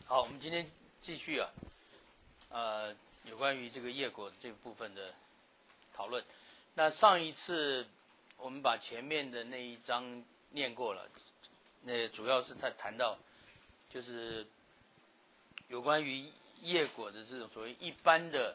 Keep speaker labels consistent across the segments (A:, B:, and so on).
A: 好，我们今天继续有关于这个业果这个部分的讨论。那上一次我们把前面的那一章念过了，那主要是在谈到就是有关于业果的这种所谓一般的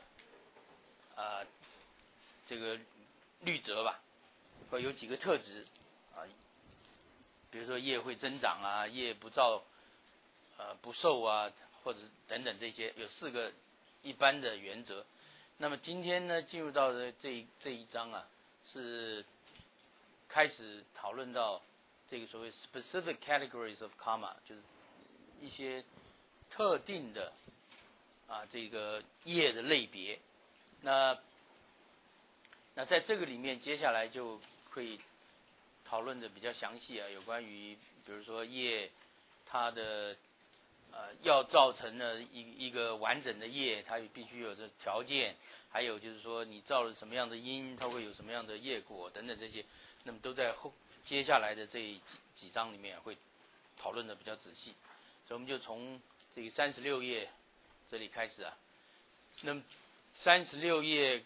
A: 这个律则吧，会有几个特质比如说业会增长啊，业不造不受啊，或者等等这些，有4个一般的原则。那么今天呢，进入到的这一章是开始讨论到这个所谓 specific categories of karma， 就是一些特定的这个业的类别。那在这个里面，接下来就会讨论的比较详细有关于比如说业它的要造成了一个完整的业，它也必须有这条件，还有就是说你造了什么样的因，它会有什么样的业果等等这些，那么都在接下来的这几章里面会讨论的比较仔细。所以我们就从这个36页这里开始那么36页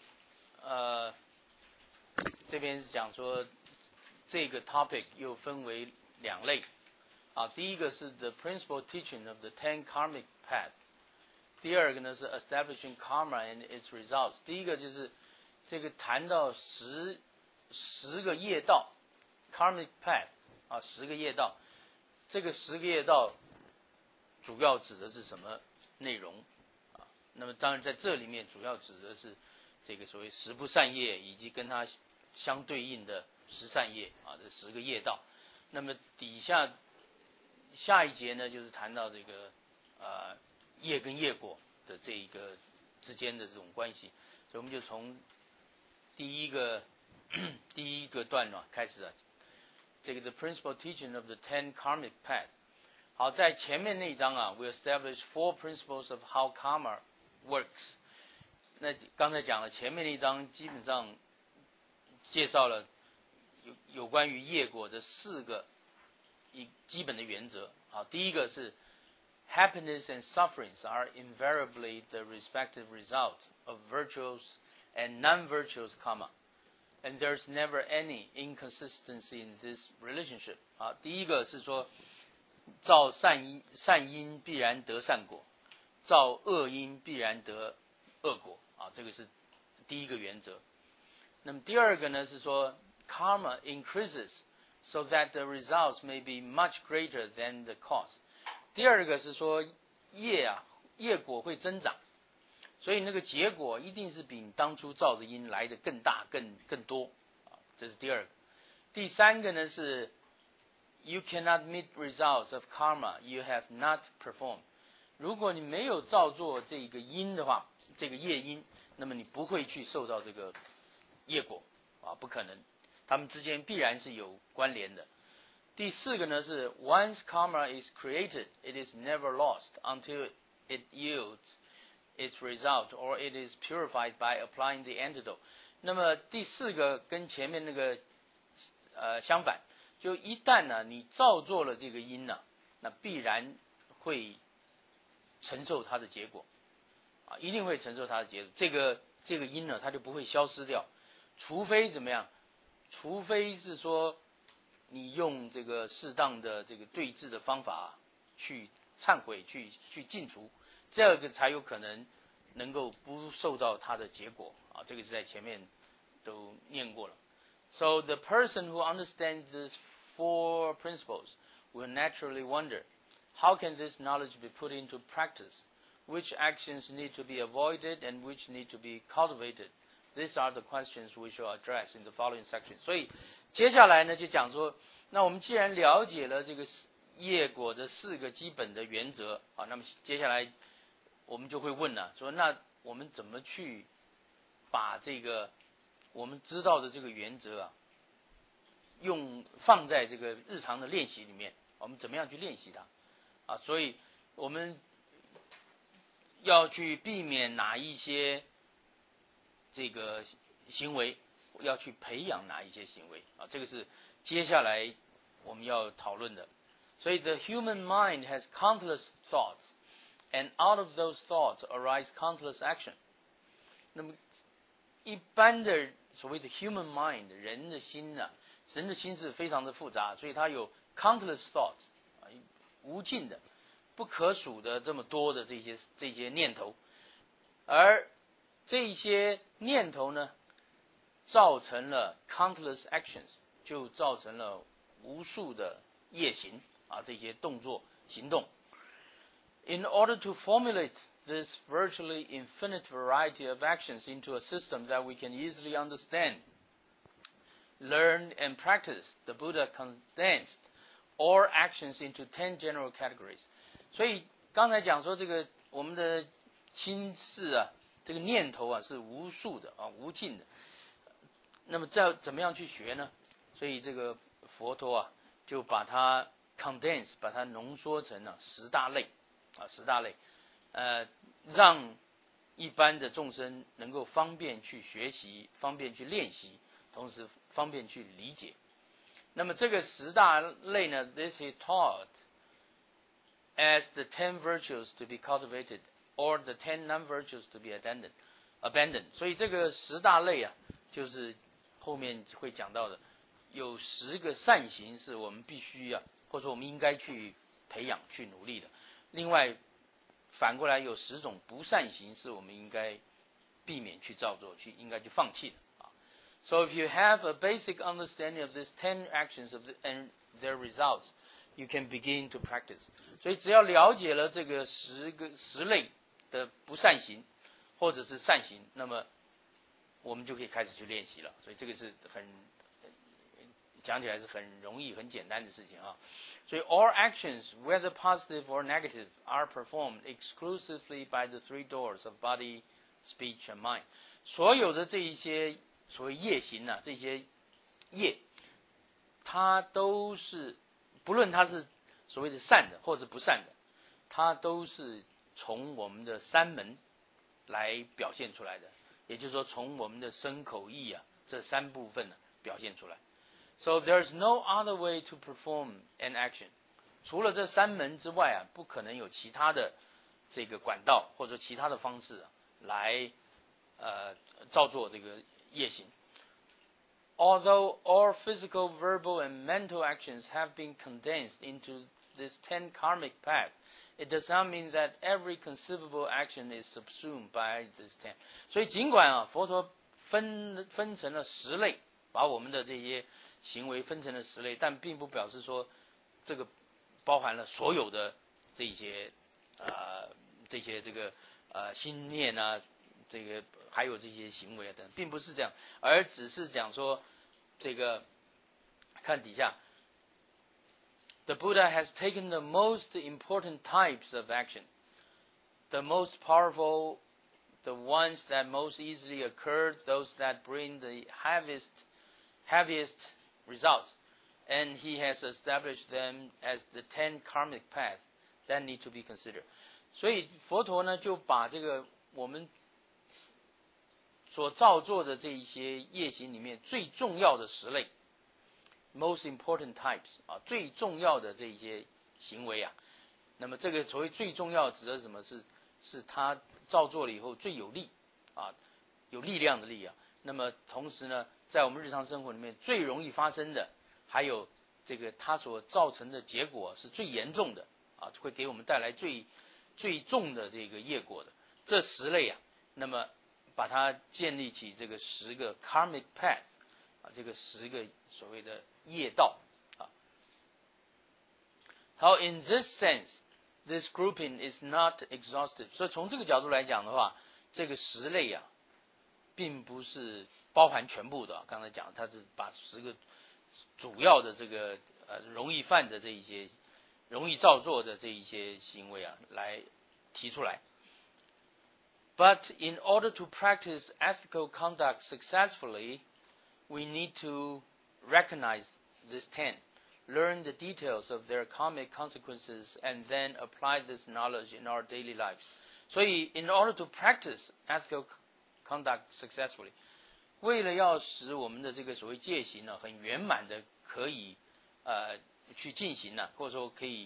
A: 这边是讲说这个 topic 又分为2类第一个是 the principal teaching of the 10 karmic paths， 第二个呢是 establishing karma and its results。 第一个就是这个谈到10个业道 karmic path 10个业道，这个10个业道主要指的是什么内容那么当然在这里面主要指的是这个所谓10不善业以及跟它相对应的10善业这10个业道。那么底下一节呢，就是谈到这个业跟业果的这一个之间的这种关系，所以我们就从第一个段落开始这个 the principal teaching of the 10 karmic paths。 好，在前面那一章we establish 4 principles of how karma works。 那刚才讲了前面那一章基本上介绍了有关于业果的4个基本的原则第一个是 happiness and sufferings are invariably the respective result of virtuous and non-virtuous karma, and there's never any inconsistency in this relationship。 第一个是说造善因必然得善果，造恶因必然得恶果这个是第一个原则。那么第二个呢是说 karma increases so that the results may be much greater than the cause。 第二个是说业果会增长，所以那个结果一定是比你当初造的因来的更大更多这是第二个。第三个呢是 you cannot meet results of karma you have not performed。 如果你没有造作这个因的话，这个业因，那么你不会去受到这个业果不可能，它们之间必然是有关联的。第四个呢是 once karma is created, it is never lost until it yields its result or it is purified by applying the antidote。 那么第四个跟前面那个相反，就一旦你造作了这个因那必然会承受它的结果一定会承受它的结果。这个因它就不会消失掉，除非怎么样？除非是说你用这个适当的这个对治的方法去忏悔去净除，这个才有可能能够不受到它的结果这个是在前面都念过了。 So the person who understands these 4 principles will naturally wonder, how can this knowledge be put into practice? Which actions need to be avoided and which need to be cultivated? These are the questions we shall address in the following section。 所以接下来呢就讲说，那我们既然了解了这个业果的4个基本的原则那么接下来我们就会问说那我们怎么去把这个我们知道的这个原则放在这个日常的练习里面，我们怎么样去练习它所以我们要去避免哪一些这个行为，要去培养哪一些行为这个是接下来我们要讨论的。所以 the human mind has countless thoughts and out of those thoughts arise countless action。那么一般的所谓的 human mind 人的心呢，人的心是非常的复杂，所以它有 countless thoughts 无尽的、不可数的这么多的这些念头，而这些念头呢，造成了 countless actions， 就造成了无数的业行这些动作行动。In order to formulate this virtually infinite variety of actions into a system that we can easily understand, learn, and practice, the Buddha condensed all actions into 10 general categories. 所以刚才讲说这个我们的心事这个念头是无数的无尽的。那么怎么样去学呢？所以这个佛陀就把它 condense， 把它浓缩成10大类10大类，让一般的众生能够方便去学习，方便去练习，同时方便去理解。那么这个10大类呢 ，this is taught as the 10 virtues to be cultivated or the 10 non-virtues to be abandoned。所以这个10大类就是后面会讲到的，有10个善行是我们必须或者说我们应该去培养、去努力的。另外，反过来有10种不善行是我们应该避免去造作、应该去放弃的。So if you have a basic understanding of these 10 actions and their results, you can begin to practice. 所以只要了解了这个10类的不善行或者是善行，那么我们就可以开始去练习了。所以这个是讲起来是很容易、很简单的事情所以 all actions, whether positive or negative, are performed exclusively by the 3 doors of body, speech, and mind. 所有的这一些所谓业行这些业，它都是不论它是所谓的善的或者不善的，它都是从我们的3门来表现出来的，也就是说从我们的身口意这3部分表现出来。So there's no other way to perform an action. 除了这3门之外不可能有其他的这个管道或者其他的方式来造作这个业行。Although all physical, verbal, and mental actions have been condensed into this 10 karmic path, it does not mean that every conceivable action is subsumed by this 10. 所以尽管佛陀分成了10类，把我们的这些行为分成了10类，但并不表示说这个包含了所有的这些这个心念这个还有这些行为等，并不是这样，而只是讲说这个看底下 ，The Buddha has taken the most important types of action, the most powerful, the ones that most easily occur, those that bring the heaviest results, and he has established them as the 10 karmic paths that need to be considered. 所以佛陀呢，就把这个我们所造作的这一些业行里面最重要的10类 ，most important types 最重要的这一些行为那么这个所谓最重要指的是什么？是他造作了以后最有力有力量的力那么同时呢，在我们日常生活里面最容易发生的，还有这个它所造成的结果是最严重的会给我们带来最重的这个业果的这10类那么把它建立起这个10个 karmic path 这个10个所谓的业道好 in this sense, this grouping is not exhaustive. 所以从这个角度来讲的话，这个10类并不是包含全部的。刚才讲，它是把10个主要的这个容易犯的这一些、容易造作的这一些行为来提出来。But in order to practice ethical conduct successfully, we need to recognize these 10, learn the details of their karmic consequences, and then apply this knowledge in our daily lives. 所以 in order to practice ethical conduct successfully, 为了要使我们的这个所谓戒行很圆满的可以去进行或者说可以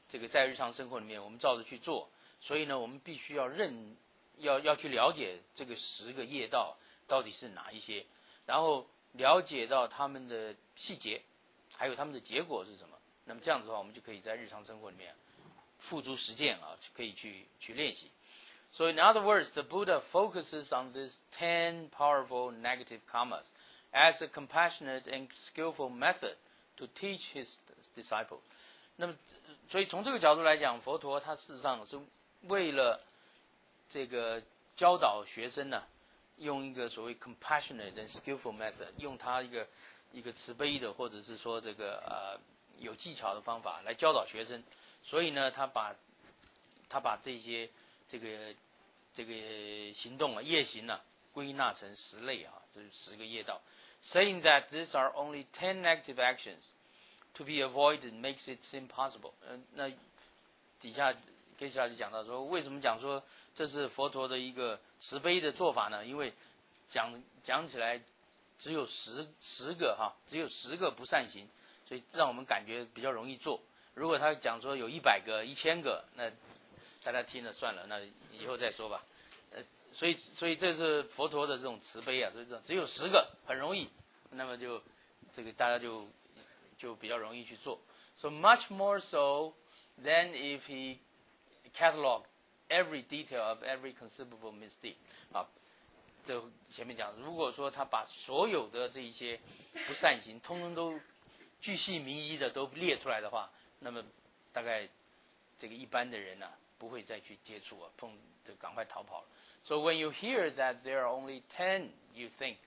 A: 这个在日常生活里面我们照着去做，所以呢，我们必须要去了解这个10个业道到底是哪一些，然后了解到他们的细节，还有他们的结果是什么。那么这样子的话，我们就可以在日常生活里面付诸实践啊，可以去练习。So in other words, the Buddha focuses on these 10 powerful negative karmas as a compassionate and skillful method to teach his disciples. 那么，所以从这个角度来讲，佛陀他事实上是为了这个教导学生呢，用一个所谓 compassionate and skillful method， 用他一个慈悲的或者是说这个有技巧的方法来教导学生。所以呢，他把这些这个行动业行归纳成10类就是10个业道。Saying that these are only 10 negative actions to be avoided makes it seem possible。那底下接下来就讲到说，为什么讲说这是佛陀的一个慈悲的做法呢？因为讲起来只有10个只有10个不善行，所以让我们感觉比较容易做。如果他讲说有100个、1000个，那大家听了算了，那以后再说吧。所以这是佛陀的这种慈悲所以只有10个很容易，那么就这个大家就比较容易去做。So much more so than if he cataloged every detail of every conceivable misdeed。这前面讲，如果说他把所有的这一些不善行，通通都巨细靡遗的都列出来的话，那么大概这个一般的人不会再去接触就赶快逃跑了。So when you hear that there are only 10, you think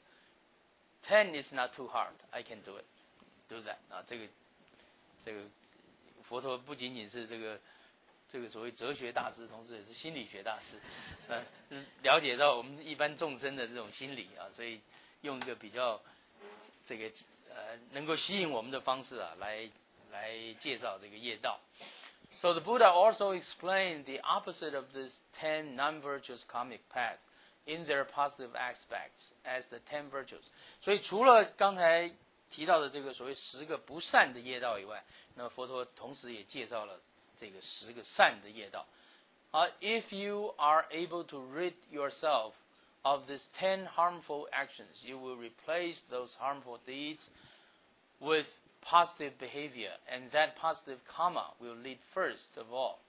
A: 10 is not too hard. I can do it. Do that 这个佛陀不仅仅是这个所谓哲学大师，同时也是心理学大师，了解到我们一般众生的这种心理所以用一个比较这个能够吸引我们的方式来介绍这个业道。So the Buddha also explained the opposite of these 10 non-virtuous karmic paths in their positive aspects as the 10 virtues。所以除了刚才提到的这个所谓10个不善的业道以外，那么佛陀同时也介绍了这个10个善的业道。If you are able to rid yourself of these 10 harmful actions, you will replace those harmful deeds with positive behavior, and that positive karma will lead first of all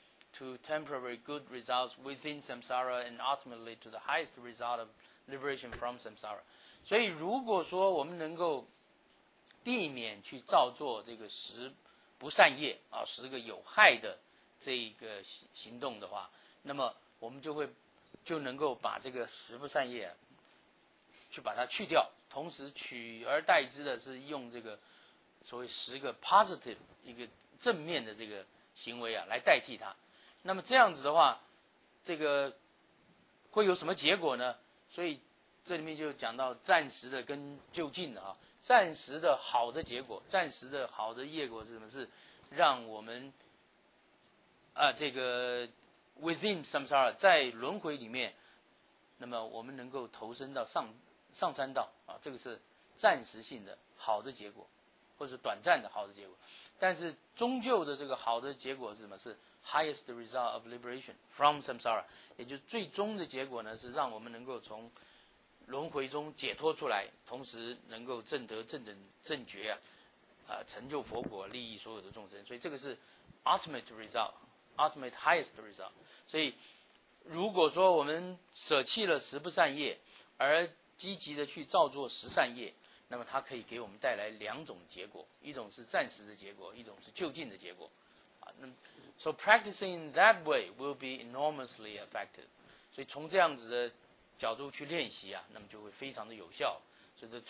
A: to temporary good results within samsara and ultimately to the highest result of liberation from samsara。 所以如果说我们能够避免去造作这个10不善业10个有害的这个行动的话，那么我们就能够把这个10不善业去把它去掉，同时取而代之的是用这个所谓10个 positive 一个正面的这个行为来代替它。那么这样子的话，这个会有什么结果呢？所以这里面就讲到暂时的跟就近的暂时的好的结果，暂时的好的业果是什么？是让我们这个 within samsara 在轮回里面，那么我们能够投身到上三道这个是暂时性的好的结果，或者短暂的好的结果。但是终究的这个好的结果是什么？是 highest result of liberation from samsara， 也就是最终的结果呢，是让我们能够从轮回中解脱出来，同时能够证得正等正觉成就佛果，利益所有的众生。所以这个是 ultimate result， ultimate highest result。 所以如果说我们舍弃了10不善业，而积极的去造作10善业，那么它可以给我们带来2种结果，一种是暂时的结果，一种是就近的结果。So practicing that way will be enormously effective。 所以从这样子的角度去练习那么就会非常的有效。所以 the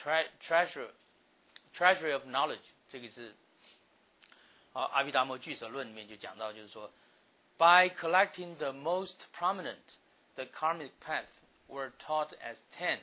A: treasure of knowledge， 这个是阿毗达摩俱舍论里面就讲到，就是说 by collecting the most prominent, the karmic paths were taught as 10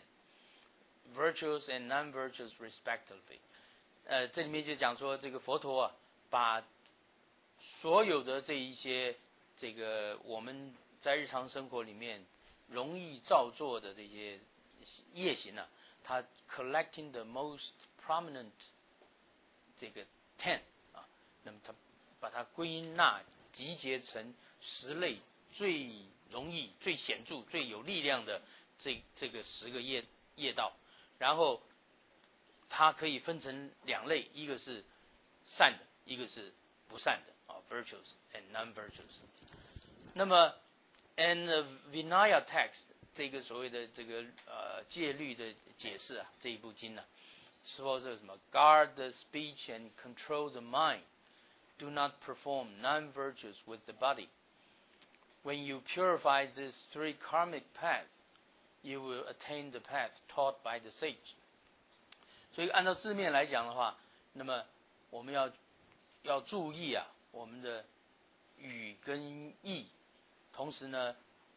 A: virtues and non-virtues respectively。 这里面就讲说这个佛陀把所有的这一些这个我们在日常生活里面容易造作的这些业行他 collecting the most prominent 这个 10那么他把它归纳集结成10类最容易、最显著、最有力量的这个10个业道，然后它可以分成2类，一个是善的，一个是不善的virtuous and non-virtuous。那么 and Vinaya text 这个所谓的这个戒律的解释啊，这一部经呢，说这什么 guard the speech and control the mind, do not perform non-virtues with the body. When you purify these 3 karmic paths, you will attain the path taught by the sage. 所以按照字面来讲的话，那么我们要注意啊，我们的语跟意，同时呢，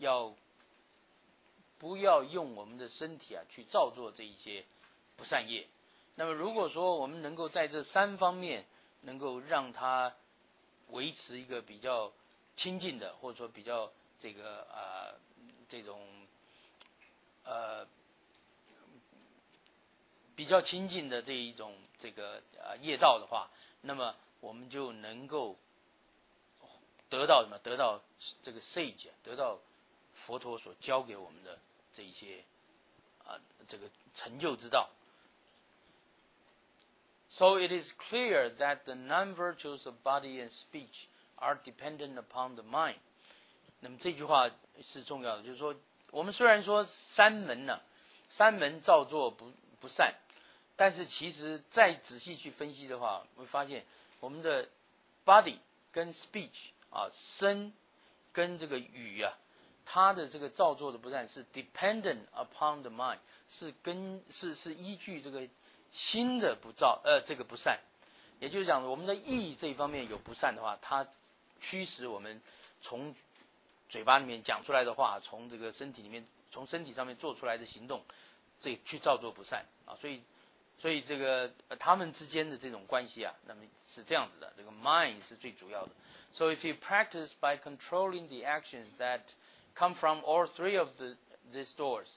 A: 不要用我们的身体啊去造作这一些不善业。那么如果说我们能够在这3方面能够让它维持一个比较亲近的，或者说比较这个这种比较亲近的这一种这个业道的话，那么我们就能够得到什么？得到这个 sage， 得到佛陀所教给我们的这一些这个成就之道。So it is clear that the non-virtues of body and speech are dependent upon the mind. 那么这句话是重要的，就是说，我们虽然说3门造作不善，但是其实再仔细去分析的话，会发现我们的 body 跟 speech 身跟这个语啊，它的这个造作的不善是 dependent upon the mind， 是依据这个心的这个不善，也就是讲我们的意这一方面有不善的话，它驱使我们从嘴巴里面讲出来的话，从这个身体里面，从身体上面做出来的行动，这去造作不善啊，所以这个他们之间的这种关系啊，那么是这样子的，这个 mind 是最主要的。So if you practice by controlling the actions that come from all 3 of these doors,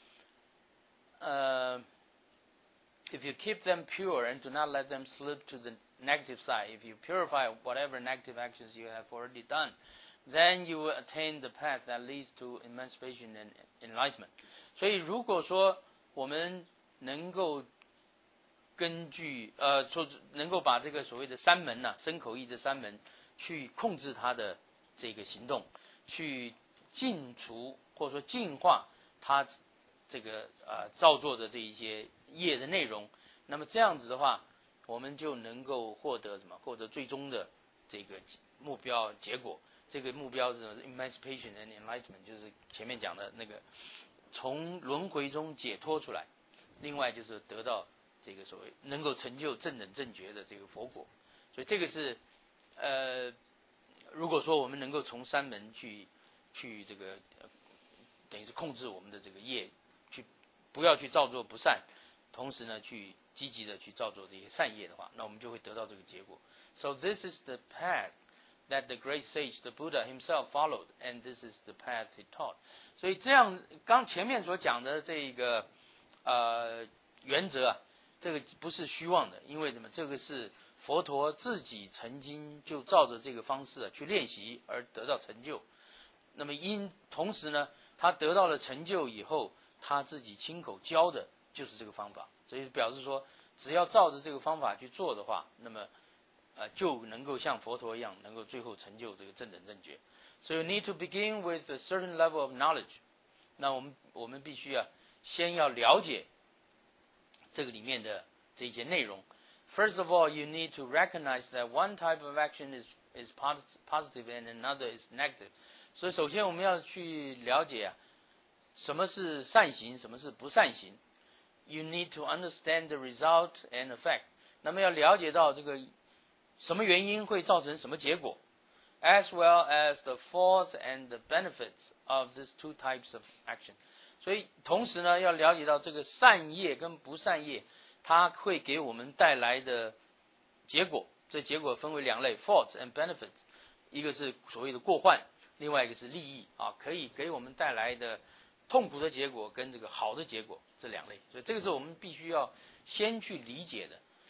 A: if you keep them pure and do not let them slip to the negative side, if you purify whatever negative actions you have already done, then you will attain the path that leads to emancipation and enlightenment. 所以如果说我们能够根据能够把这个所谓的3门啊，身口意这3门去控制它的这个行动，去净除或者说净化它这个造作的这一些业的内容，那么这样子的话，我们就能够获得什么？获得最终的这个目标结果。这个目标是什么？ emancipation and enlightenment， 就是前面讲的那个从轮回中解脱出来。另外就是得到这个所谓能够成就正等正觉的这个佛果。所以这个是如果说我们能够从3门去这个等于是控制我们的这个业，去不要去造作不善，同时呢去积极的去造作这些善业的话，那我们就会得到这个结果。So this is the path that the great sage, the Buddha himself followed, and this is the path he taught. 所以这样刚前面所讲的这个原则啊，这个不是虚妄的，因为什么？这个是佛陀自己曾经就照着这个方式去练习而得到成就。那么同时呢，他得到了成就以后，他自己亲口教的就是这个方法，所以表示说，只要照着这个方法去做的话，那么就能够像佛陀一样，能够最后成就这个正等正觉。So you need to begin with a certain level of knowledge. 那我们必须先要了解这个里面的这些内容。First of all, you need to recognize that one type of action is positive and another is negative. 所以首先我们要去了解什么是善行，什么是不善行。You need to understand the result and effect. 那么要了解到这个什么原因会造成什么结果 ，as well as the faults and the benefits of these 2 types of action. 所以同时呢，要了解到这个善业跟不善业，它会给我们带来的结果。这结果分为2类 ，faults and benefits。一个是所谓的过患，另外一个是利益可以给我们带来的痛苦的结果跟这个好的结果，这2类。所以这个是我们必须要先去理解的。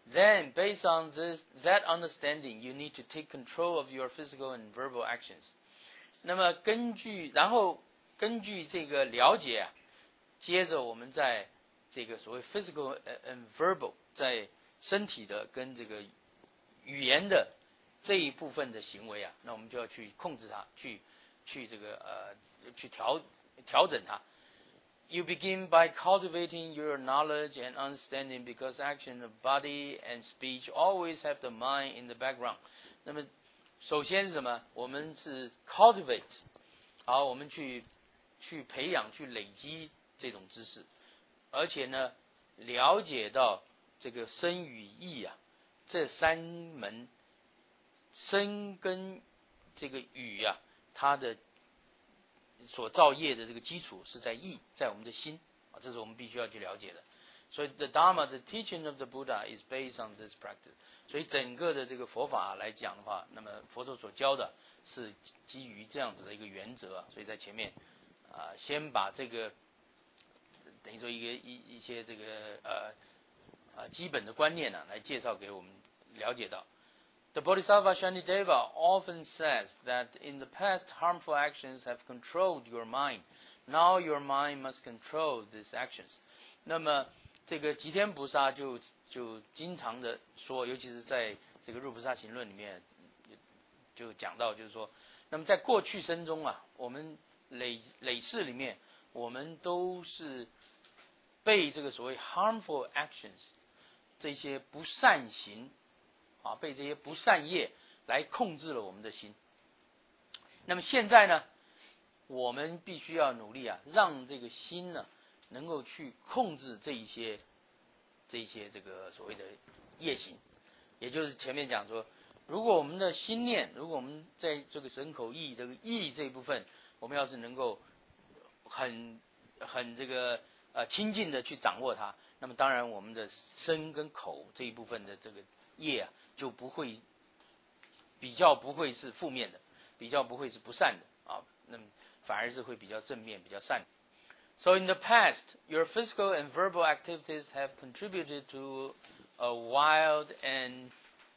A: Then, based on that understanding, you need to take control of your physical and verbal actions. 那么然后根据这个了解啊，接着我们在这个所谓 physical and verbal， 在身体的跟这个语言的这一部分的行为啊，那我们就要去控制它，去这个去调整它。You begin by cultivating your knowledge and understanding because action of body and speech always have the mind in the background. 那么首先是什么？我们是 cultivate， 好，我们去培养、去累积这种知识，而且呢，了解到这个身语意啊，这三门身跟这个语啊，它的所造业的这个基础是在意，在我们的心啊，这是我们必须要去了解的。所以 the Dharma, the teaching of the Buddha is based on this practice. 所以整个的这个佛法来讲的话，那么佛陀所教的是基于这样子的一个原则啊。所以在前面先把这个等于说一些这个基本的观念呢，来介绍给我们了解到。The Bodhisattva Shantideva often says that in the past harmful actions have controlled your mind. Now your mind must control these actions. 那么这个吉天菩萨就经常的说，尤其是在这个入菩萨行论里面就讲到，就是说，那么在过去生中啊，我们累世里面，我们都是被这个所谓 harmful actions 这些不善行啊，被这些不善业来控制了我们的心。那么现在呢，我们必须要努力啊，让这个心呢能够去控制这些这个所谓的业行，也就是前面讲说，如果我们的心念，如果我们在这个身口意这个意这一部分，我们要是能够很这个亲近的去掌握它，那么当然我们的身跟口这一部分的这个业啊，就比较不会是负面的，比较不会是不善的啊，那么反而是会比较正面、比较善的。So in the past, your physical and verbal activities have contributed to a wild and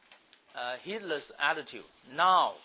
A: heedless attitude. Now,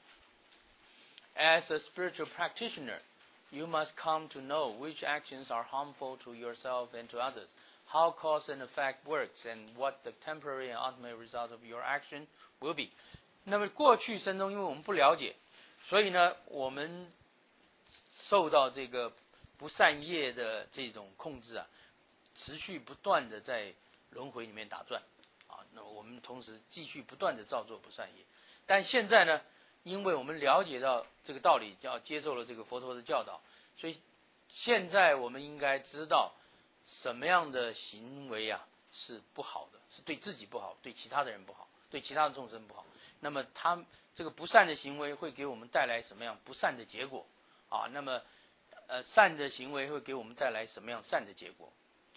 A: as a spiritual practitioner, you must come to know which actions are harmful to yourself and to others, how cause and effect works, and what the temporary and ultimate result of your action will be. 那么过去生中，因为我们不了解，所以呢，我们受到这个不善业的这种控制啊，持续不断的在轮回里面打转啊。那我们同时继续不断的造作不善业，但现在呢，因为我们了解到这个道理，接受了这个佛陀的教导，所以现在我们应该知道什么样的行为啊是不好的，是对自己不好，对其他的人不好，对其他的众生不好。那么他这个不善的行为会给我们带来什么样不善的结果啊？那么善的行为会给我们带来什么样善的结果？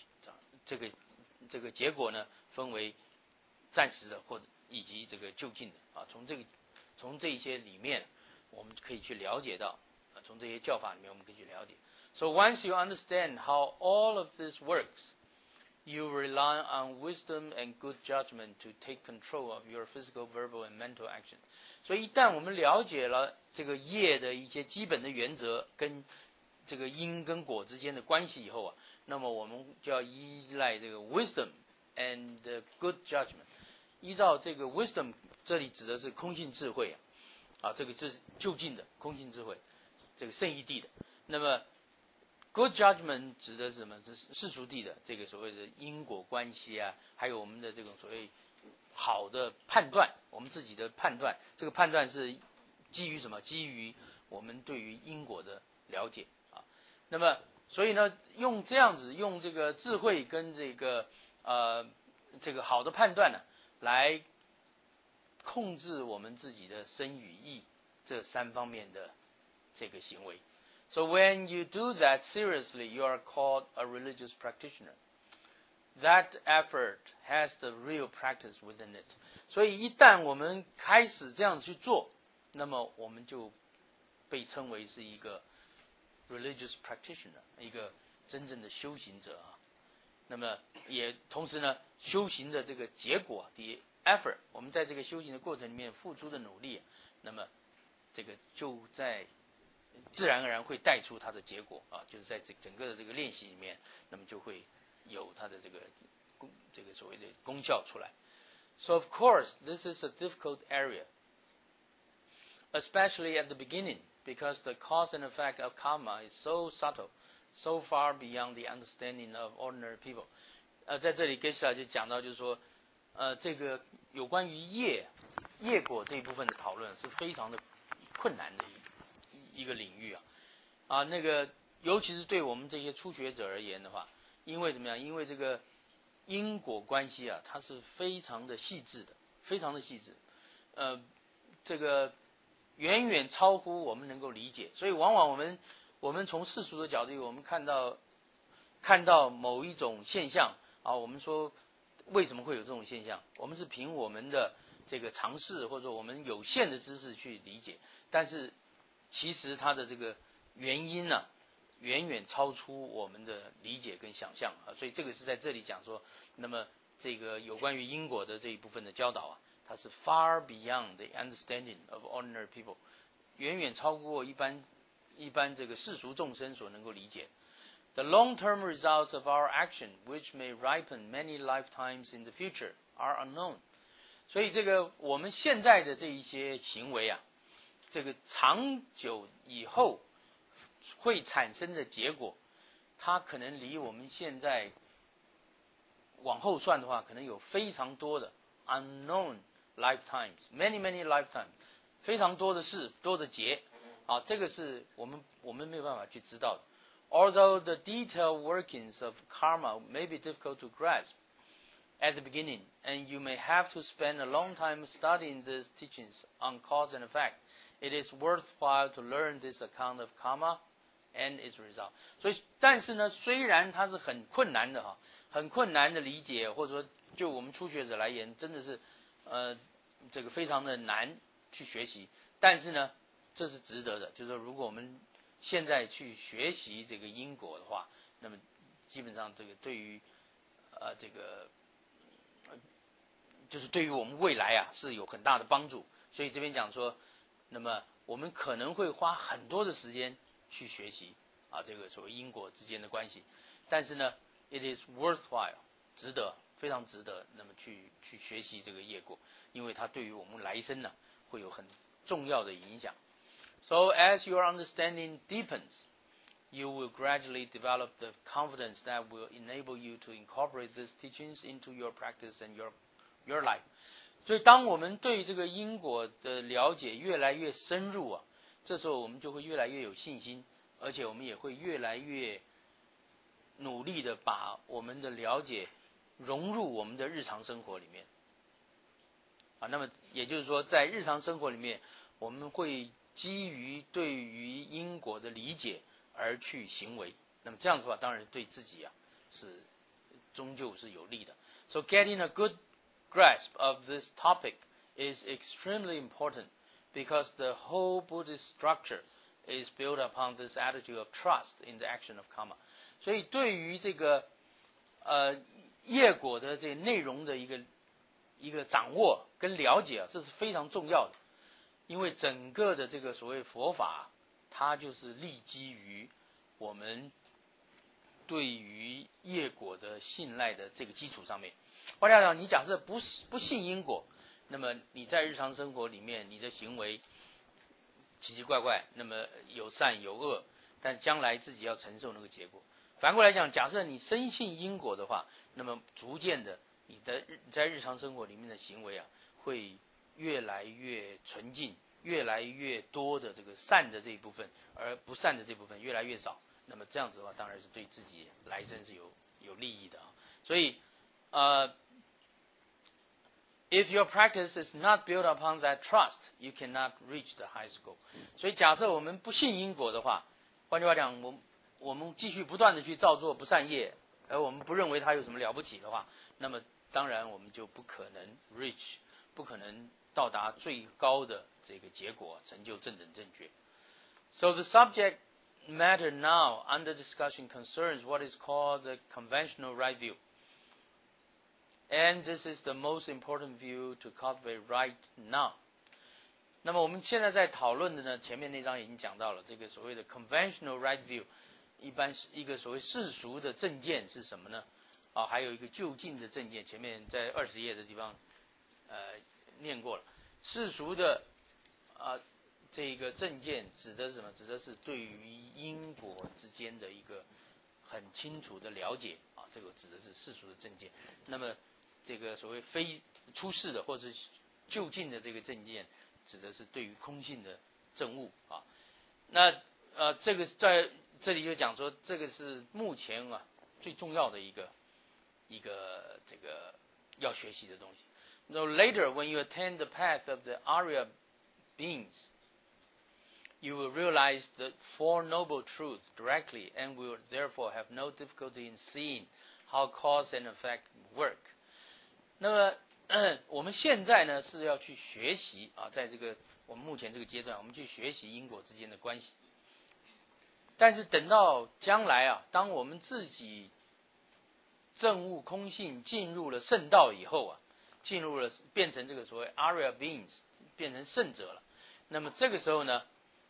A: 这个结果呢，分为暂时的或者以及这个就近的啊。从这一些里面，我们可以去了解到从这些教法里面我们可以去了解。So once you understand how all of this works, you rely on wisdom and good judgment to take control of your physical, verbal, and mental action. 所以一旦我们了解了这个业的一些基本的原则跟这个因跟果之间的关系以后啊，那么我们就要依赖这个 wisdom and good judgment。依照这个 wisdom， 这里指的是空性智慧啊，这是就近的空性智慧，这个圣义谛的。那么 good judgment 指的是什么？这是世俗谛的这个所谓的因果关系啊，还有我们的这种所谓好的判断，我们自己的判断。这个判断是基于什么？基于我们对于因果的了解啊。那么所以呢，用这样子，用这个智慧跟这个好的判断呢，来控制我们自己的身语意这三方面的这个行为。So when you do that seriously, you are called a religious practitioner. That effort has the real practice within it. 所以一旦我们开始这样去做，那么我们就被称为是一个 religious practitioner， 一个真正的修行者啊。 那么也同时呢，修行的这个结果的 effort， 我们在这个修行的过程里面付出的努力，那么这个就在自然而然会带出它的结果啊，就是在整个的这个练习里面，那么就会有它的这个所谓的功效出来。So of course, this is a difficult area, especially at the beginning, because the cause and effect of karma is so subtle, so far beyond the understanding of ordinary people. 在这里 Geshe 就讲到，就是说，这个有关于业果这一部分的讨论是非常的困难的一个领域啊，那个尤其是对我们这些初学者而言的话，因为怎么样？因为这个因果关系啊，它是非常的细致的，非常的细致，这个远远超乎我们能够理解，所以往往我们从世俗的角度，我们看到某一种现象啊，我们说为什么会有这种现象？我们是凭我们的这个常识或者说我们有限的知识去理解，但是其实它的这个原因呢，远远超出我们的理解跟想象啊，所以这个是在这里讲说，那么这个有关于因果的这一部分的教导啊，它是 far beyond the understanding of ordinary people， 远远超过一般这个世俗众生所能够理解。The long-term results of our action, which may ripen many lifetimes in the future, are unknown. 所以这个我们现在的这一些行为啊，这个长久以后会产生的结果，它可能离我们现在往后算的话，可能有非常多的 unknown lifetimes, many lifetimes， 非常多的事，多的劫啊，这个是我们没有办法去知道的。Although the detailed workings of karma may be difficult to grasp at the beginning, and you may have to spend a long time studying these teachings on cause and effect, it is worthwhile to learn this account of karma and its result. 所以，但是呢，虽然它是很困难的很困难的理解，或者说就我们初学者来言，真的是这个非常的难去学习，但是呢，这是值得的。就是说，如果我们现在去学习这个因果的话，那么基本上这个对于这个就是对于我们未来啊是有很大的帮助。所以这边讲说，那么我们可能会花很多的时间去学习啊这个所谓因果之间的关系，但是呢 ，it is worthwhile， 值得，非常值得，那么去学习这个业果，因为它对于我们来生呢会有很重要的影响。So as your understanding deepens, you will gradually develop the confidence that will enable you to incorporate these teachings into your practice and your life. 所以当我们对这个因果的了解越来越深入啊，这时候我们就会越来越有信心，而且我们也会越来越努力的把我们的了解融入我们的日常生活里面。那么也就是说，在日常生活里面，我们会基于对于因果的理解而去行为，那么这样子的话，当然对自己啊是终究是有利的。So getting a good grasp of this topic is extremely important because the whole Buddhist structure is built upon this attitude of trust in the action of karma. 所以对于这个业果的这个内容的一个掌握跟了解啊，这是非常重要的。因为整个的这个所谓佛法，它就是立基于我们对于业果的信赖的这个基础上面。换句话讲，你假设不信因果，那么你在日常生活里面你的行为奇奇怪怪，那么有善有恶，但将来自己要承受那个结果。反过来讲，假设你深信因果的话，那么逐渐的你在日常生活里面的行为啊，会越来越纯净，越来越多的这个善的这一部分，而不善的这部分越来越少。那么这样子的话，当然是对自己来生是有利益的啊。所以if your practice is not built upon that trust, you cannot reach the highest goal. 所以假设我们不信因果的话，换句话讲，我们继续不断的去造作不善业，而我们不认为它有什么了不起的话，那么当然我们就不可能 reach， 不可能到达最高的这个结果，成就正等正觉。So the subject matter now under discussion concerns what is called the conventional right view. And this is the most important view to cultivate right now. 那么我们现在在讨论的呢，前面那章已经讲到了，这个所谓的 conventional right view， 一般是一个所谓世俗的正见是什么呢？还有一个就近的正见，前面在20页的地方，念过了。世俗的这个正见指的是什么？指的是对于因果之间的一个很清楚的了解这个指的是世俗的正见。那么这个所谓非出世的或者就近的这个正见，指的是对于空性的证悟那这个在这里就讲说，这个是目前最重要的一个这个要学习的东西。So later, when you attain the path of the Arya beings, you will realize the Four Noble Truths directly, and will therefore have no difficulty in seeing how cause and effect work. 那么我们现在呢是要去学习在这个我们目前这个阶段，我们去学习因果之间的关系。但是等到将来当我们自己证悟空性进入了圣道以后进入了变成这个所谓 Arya beings， 变成圣者了。那么这个时候呢，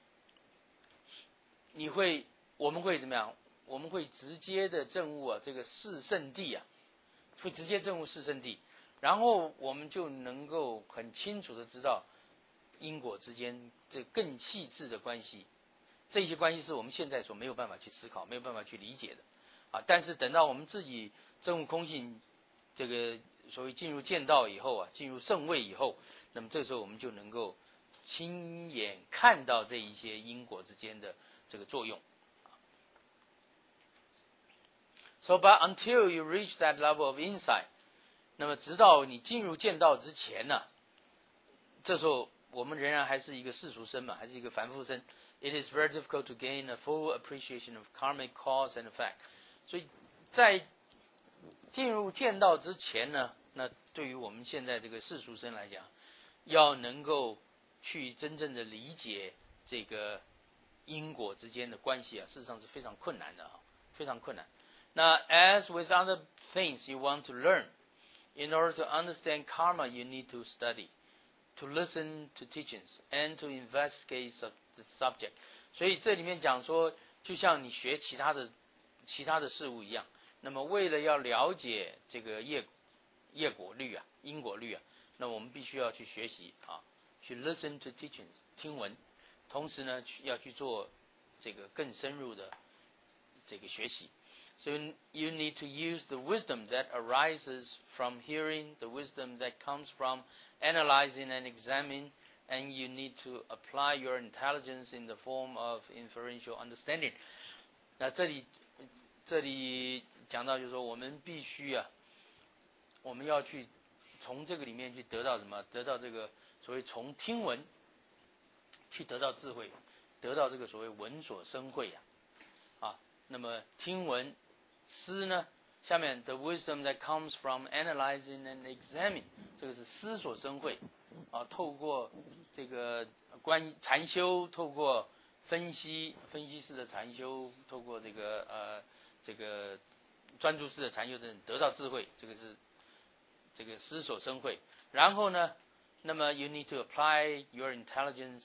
A: 我们会怎么样？我们会直接的证悟这个四圣谛会直接证悟四圣谛，然后我们就能够很清楚的知道因果之间这更细致的关系。这些关系是我们现在所没有办法去思考、没有办法去理解的但是等到我们自己证悟空性，这个所谓进入见道以后进入圣位以后，那么这时候我们就能够亲眼看到这一些因果之间的这个作用。So, but until you reach that level of insight， 那么直到你进入见道之前这时候我们仍然还是一个世俗身嘛，还是一个凡夫身。It is very difficult to gain a full appreciation of karmic cause and effect。所以在进入见道之前呢，那对于我们现在这个世俗身来讲，要能够去真正的理解这个因果之间的关系事实上是非常困难的非常困难。那 as with other things you want to learn, in order to understand karma, you need to study, to listen to teachings, and to investigate the subject。 所以这里面讲说，就像你学其他的事物一样，那么为了要了解这个业果律因果律那我们必须要去学习去 listen to teachings 听闻，同时呢要去做这个更深入的这个学习。So you need to use the wisdom that arises from hearing, the wisdom that comes from analyzing and examining, and you need to apply your intelligence in the form of inferential understanding. 那这里讲到就是说，我们必须我们要去从这个里面去得到什么？得到这个所谓从听闻去得到智慧，得到这个所谓闻所生慧那么听闻思呢，下面 the wisdom that comes from analyzing and examining， 这个是思所生慧透过这个关于禅修，透过分析式的禅修，透过这个专注式的禅修等得到智慧，这个是这个思所生慧。然后呢，那么 you need to apply your intelligence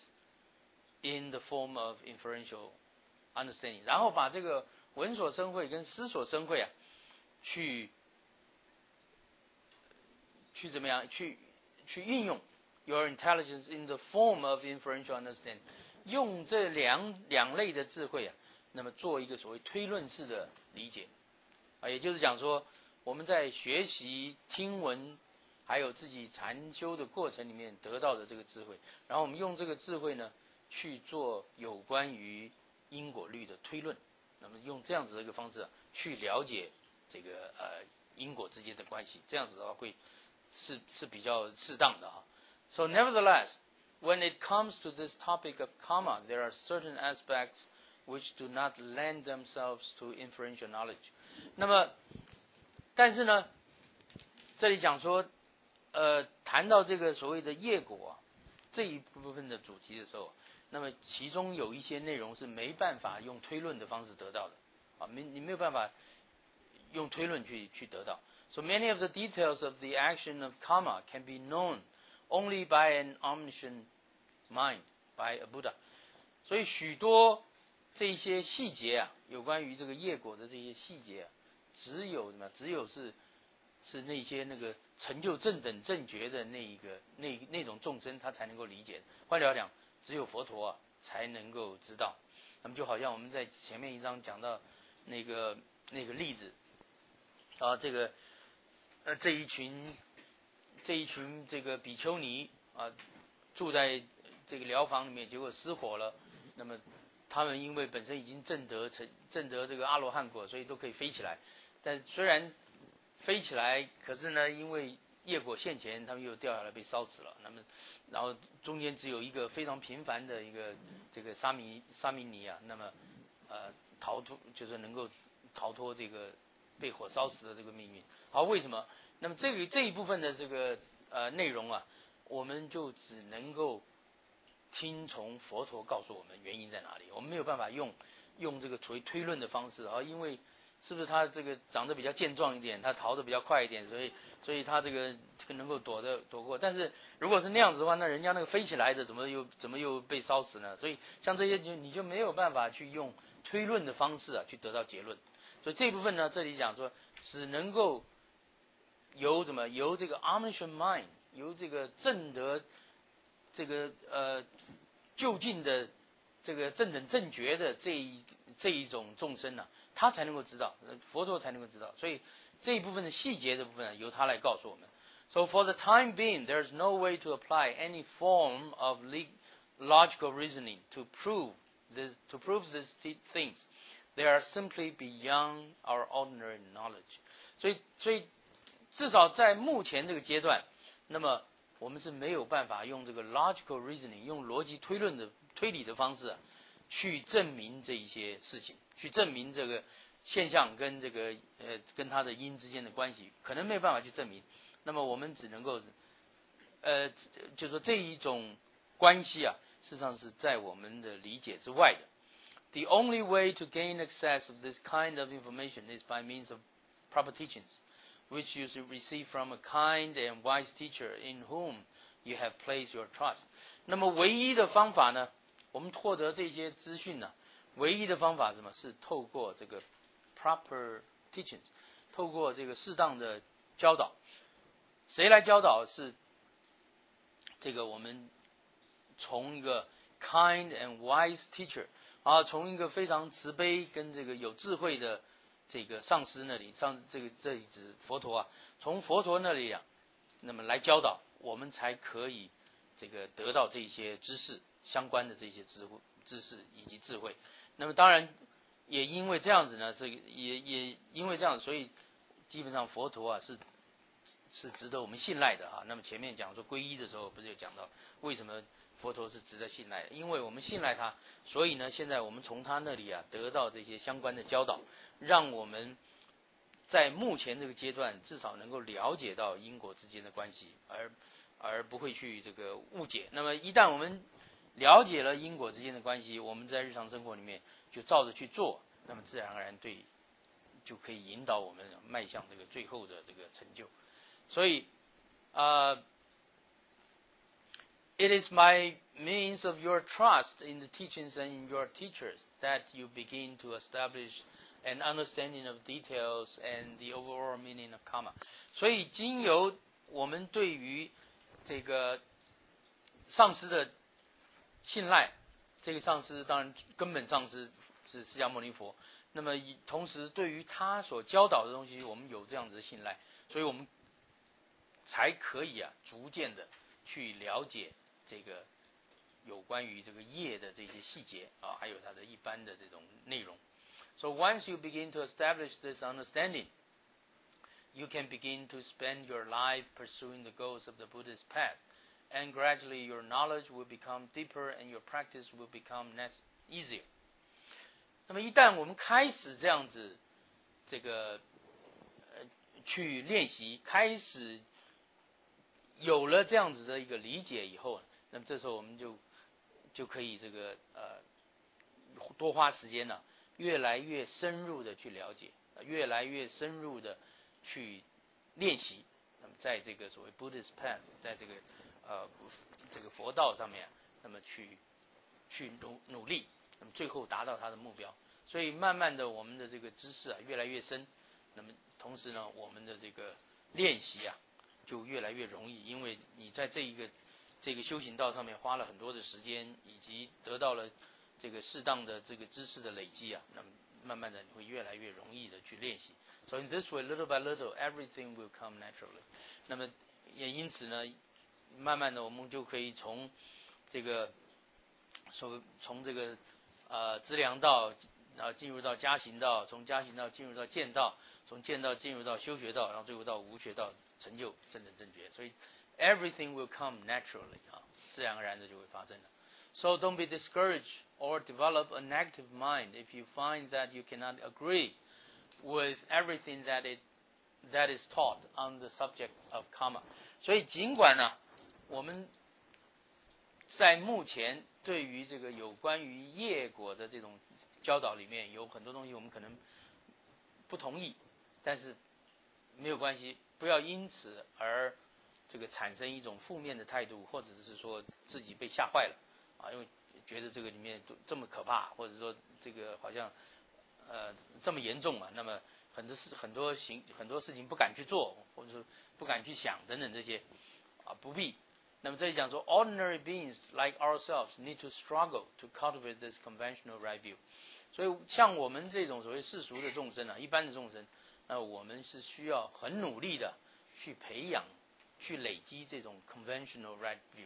A: in the form of inferential understanding， 然后把这个闻所生慧跟思所生慧去怎么样去运用 your intelligence in the form of inferential understanding， 用这两类的智慧那么做一个所谓推论式的理解也就是讲说，我们在学习听闻还有自己禅修的过程里面得到的这个智慧，然后我们用这个智慧呢去做有关于因果律的推论，那么用这样子的一个方式去了解这个因果之间的关系，这样子的话会是比较适当的So nevertheless, when it comes to this topic of karma, there are certain aspects which do not lend themselves to inferential knowledge。 那么但是呢，这里讲说谈到这个所谓的业果这一部分的主题的时候， 那么其中有一些内容是没办法用推论的方式得到的，啊，你没有办法用推论去得到。So many of the details of the action of karma can be known only by an omniscient mind, by a Buddha. 所以许多这些细节啊，有关于这个业果的这些细节啊，只有什么？只有是那些那个成就正等正觉的那种众生，他才能够理解。换句话讲，只有佛陀啊才能够知道。那么就好像我们在前面一章讲到那个例子啊，这一群这个比丘尼啊，住在这个寮房里面，结果失火了。那么他们因为本身已经证得这个阿罗汉果，所以都可以飞起来。但虽然飞起来，可是呢，因为业果现前，他们又掉下来被烧死了。那么，然后中间只有一个非常平凡的一个这个沙弥尼啊，那么逃脱就是能够逃脱这个被火烧死的这个命运。好，为什么？那么这一部分的这个内容啊，我们就只能够听从佛陀告诉我们原因在哪里，我们没有办法用这个所谓推论的方式啊，因为是不是他这个长得比较健壮一点，他逃得比较快一点，所以他这个能够躲过。但是如果是那样子的话，那人家那个飞起来的怎么又被烧死呢？所以像这些你就没有办法去用推论的方式啊去得到结论。所以这部分呢，这里讲说只能够由这个 omniscient mind， 由这个证得这个就近的这个正等正觉的这一种众生呢，他才能够知道，佛陀才能够知道。所以这一部分的细节的部分由他来告诉我们。So for the time being, there is no way to apply any form of logical reasoning to prove these things. They are simply beyond our ordinary knowledge. 所以至少在目前这个阶段，那么我们是没有办法用这个 logical reasoning， 用逻辑推理的方式啊，去证明这一些事情，去证明这个现象跟这个跟它的因之间的关系，可能没有办法去证明。那么我们只能够就说这一种关系啊，事实上是在我们的理解之外的。The only way to gain access of this kind of information is by means of proper teachings, which you should receive from a kind and wise teacher in whom you have placed your trust. 那么唯一的方法呢，我们获得这些资讯呢，唯一的方法是什么？是透过这个 proper teachings， 透过这个适当的教导。谁来教导？是这个我们从一个 kind and wise teacher 啊，从一个非常慈悲跟这个有智慧的这个上师那里，这里指佛陀啊，从佛陀那里啊，那么来教导，我们才可以这个得到这些知识相关的这些知识以及智慧。那么当然也因为这样子呢，这个也因为这样，所以基本上佛陀啊是值得我们信赖的啊。那么前面讲说皈依的时候，不是有讲到为什么佛陀是值得信赖的？因为我们信赖他，所以呢，现在我们从他那里啊得到这些相关的教导，让我们在目前这个阶段至少能够了解到因果之间的关系，而不会去这个误解。那么一旦我们了解了因果之间的关系，我们在日常生活里面就照着去做，那么自然而然就可以引导我们迈向这个最后的这个成就。所以it is by means of your trust in the teachings and in your teachers that you begin to establish an understanding of details and the overall meaning of karma. 所以经由我们对于这个上师的信赖，这个上师当然根本上师是释迦牟尼佛，那么同时对于他所教导的东西，我们有这样子的信赖，所以我们才可以啊逐渐的去了解这个有关于这个业的这些细节啊，还有它的一般的这种内容。So once you begin to establish this understanding, you can begin to spend your life pursuing the goals of the Buddhist path, and gradually your knowledge will become deeper and your practice will become easier. 那么一旦我们开始这样子这个去练习，开始有了这样子的一个理解以后，那么这时候我们就就可以这个多花时间呢，越来越深入的去了解，越来越深入的去练习。那么在这个所谓 Buddhist path， 在这个佛道上面，那么去努力，那么最后达到他的目标。所以慢慢的，我们的这个知识啊越来越深，那么同时呢，我们的这个练习啊就越来越容易，因为你在这个修行道上面花了很多的时间，以及得到了这个适当的这个知识的累积啊，那么慢慢的你会越来越容易的去练习。So in this way, little by little, everything will come naturally. 那么也因此呢，慢慢的我们就可以从这个从这个资粮道，然后进入到加行道，从加行道进入到见道，从见道进入到修学道，然后最后到无学道成就正等正觉。所以 everything will come naturally 自然而然的就会发生的。So don't be discouraged or develop a negative mind if you find that you cannot agree with everything that is taught on the subject of karma. 所以尽管呢，我们在目前对于这个有关于业果的这种教导里面，有很多东西我们可能不同意，但是没有关系，不要因此而这个产生一种负面的态度，或者是说自己被吓坏了因为觉得这个里面这么可怕，或者说这个好像这么严重那么很多事情不敢去做，或者说不敢去想等等这些不必。那么这里讲说 ordinary beings like ourselves need to struggle to cultivate this conventional right view. 所以像我们这种所谓世俗的众生一般的众生，我们是需要很努力的去培养，去累积这种 conventional right view，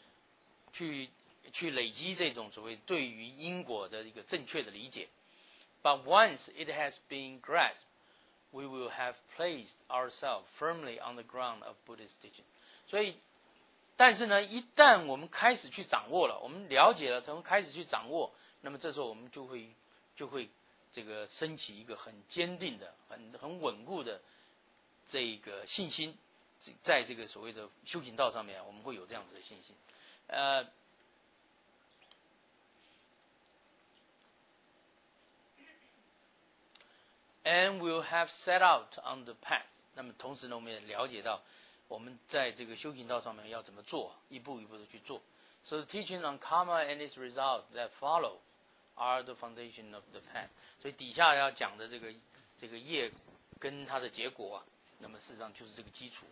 A: 去累积这种所谓对于因果的一个正确的理解。But once it has been grasped, we will have placed ourselves firmly on the ground of Buddhist teaching. 所以但是呢，一旦我们开始去掌握了，我们了解了，从开始去掌握，那么这时候我们就会这个升起一个很坚定的、很稳固的这个信心，在这个所谓的修行道上面，我们会有这样子的信心。And we'll have set out on the path. 那么同时呢，我们也了解到我们在这个修行道上面要怎么做，一步一步的去做。So the teaching on karma and its results that follow are the foundation of the path. 所以底下要讲的这个业跟它的结果那么事实上就是这个基础